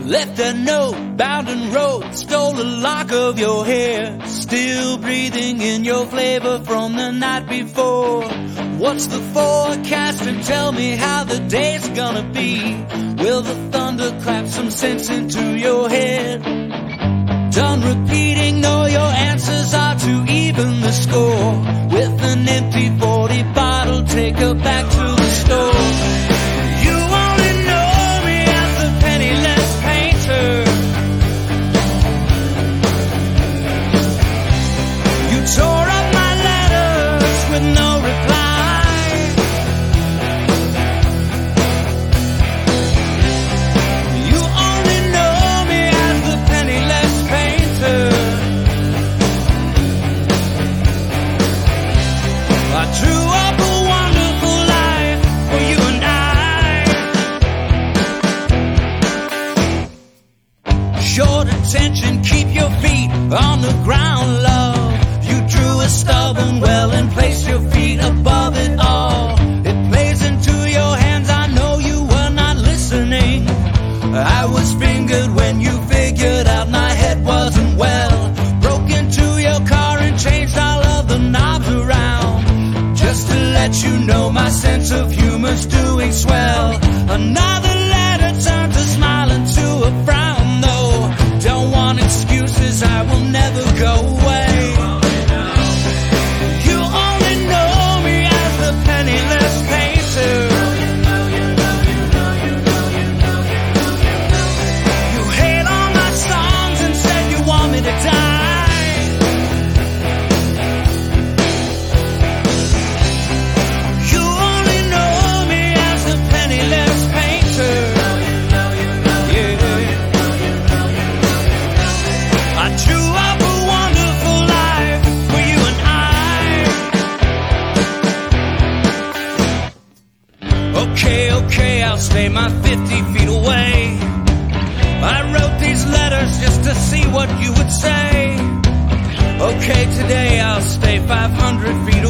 Left a note, bound and wrote, stole a lock of your hair, still breathing in your flavor from the night before. What's the forecast, and tell me how the day's gonna be? Will the thunder clap some sense into your head? Done repeating, know your answers are to even the score. With an empty 40 bottle, take her back to the store. You only know me as the penniless painter. You tore up my letters with no reply. You only know me as the penniless painter. I drew up a wonderful life for you and I. Short attention, keep your feet on the ground, love. You drew a stubborn well and placed your feet above it all. It plays into your hands, I know you were not listening. I was fingered when you figured out my head wasn't well. Broke into your car and changed all of the knobs around, just to let you know my sense of humor's doing swell. Another letter turned a smile into a frown, though. Don't want excuses, I will never go away. You only know me as the penniless painter. You hate all my songs and said you want me to die. You only know me as the penniless painter. Yeah. I drew up a wonderful life for you and I. Okay, I'll stay my 50 feet away. I wrote these letters just to see what you would say. Okay, today I'll stay 500 feet